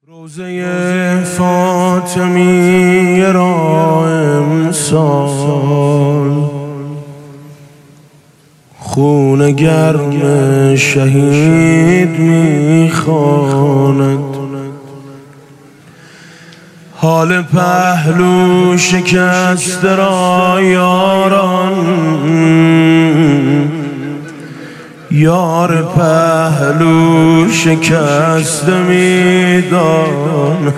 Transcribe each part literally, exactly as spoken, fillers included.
روزه فاطمی را امسال خون گرم شهید میخواند، حال پهلو شکسته را یاران، یار پهلو شکسته میدان.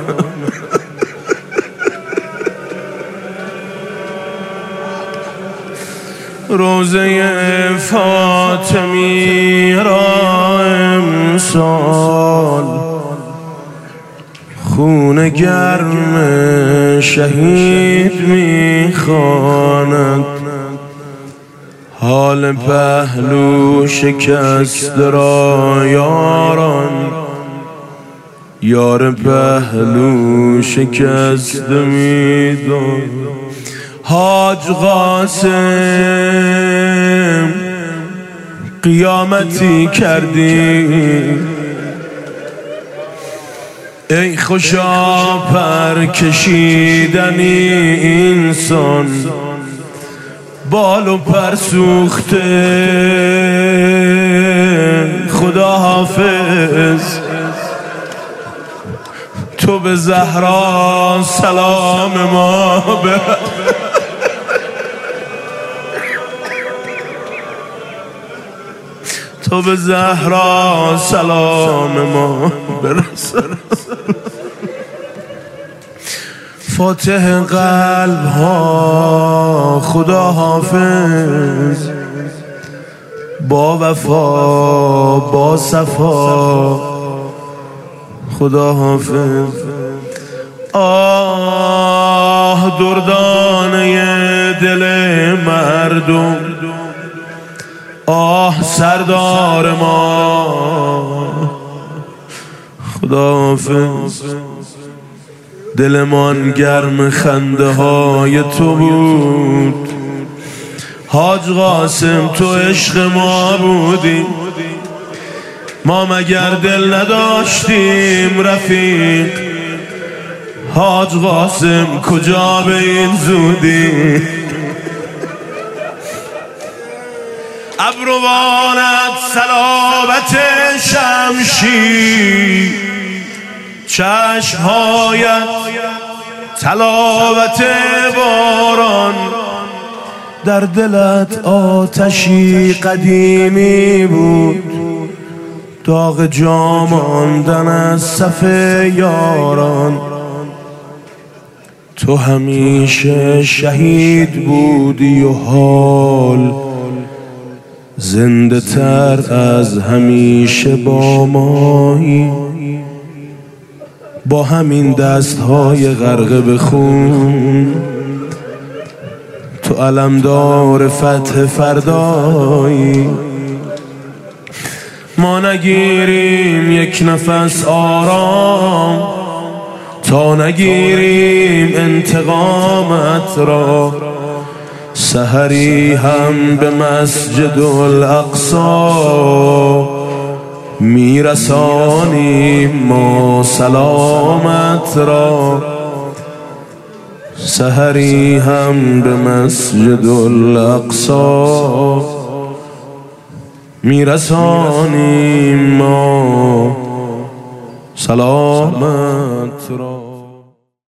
روزه فاطمی را امسال خون گرم شهید میخواند، حال پهلو شکسته را یاران، یار پهلو شکسته میدان. حاج قاسم قیامتی کردی، ای خوشا پر کشیدنی انسان، بال و پر سوخته خدا حافظ. تو به زهرا سلام ما بر، تو به زهرا سلام ما برسان. فاتح قلب ها خدا حافظ، با وفا با صفا خدا حافظ. آه دردانه دل مردم، آه سردار ما خدا حافظ. دلمان گرم خنده های تو بود، حاج قاسم تو عشق ما بودی، ما مگر دل نداشتیم رفیق؟ حاج قاسم کجا به این زودی؟ ابروانت صلابت شمشیر، چشمهایت تلاوت باران، در دلت آتشی قدیمی بود، داغ جا ماندن از صف یاران. تو همیشه شهید بودی و حال زنده تر از همیشه با مایی، با همین دستهای غرقه به خون تو علمدار فتح فردایی. ما نگیریم یک نفس آرام تا نگیریم انتقامت را، سحری هم به مسجد الاقصی میرسانیم ما سلامت را، سحری هم به مسجد الاقصی میرسانیم ما سلامت را.